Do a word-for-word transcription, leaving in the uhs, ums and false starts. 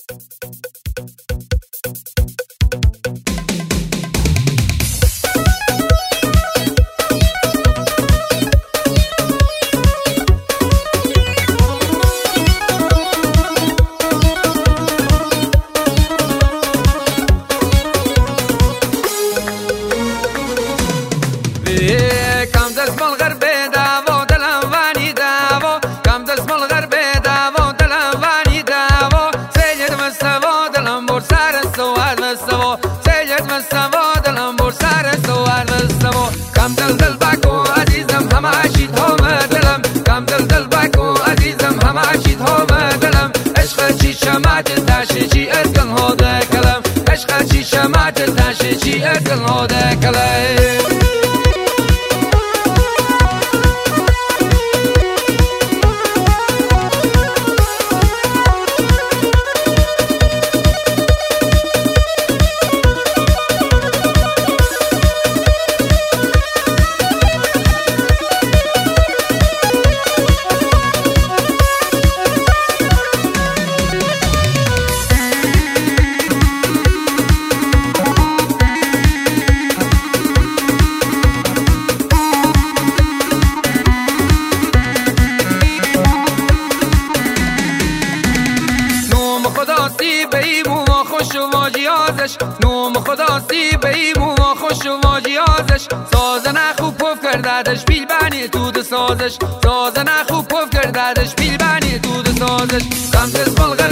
كم دسم الغرب داو دلم وانی داو كم دسم الغرب داو دلم وانی داو سید مستوا دلم بر سر سوار مستوا سید مستوا دلم بر سر سوار مستوا كم دل دل باکو عزیزم هماشی تو دلم كم دل دل باکو عزیزم هماشی تو دلم عشق چی شمات تاشی چی ازگن هوده کلم عشق چی شمات تاشی چی ازگن هوده کلم خوش و واجیازش نوم خدا سی بیمو و خوش و واجیازش سازنه خوب پف کرددش بیل بانی تو سازش سازنه خوب پف کرددش بیل بانی تو سازش کم دست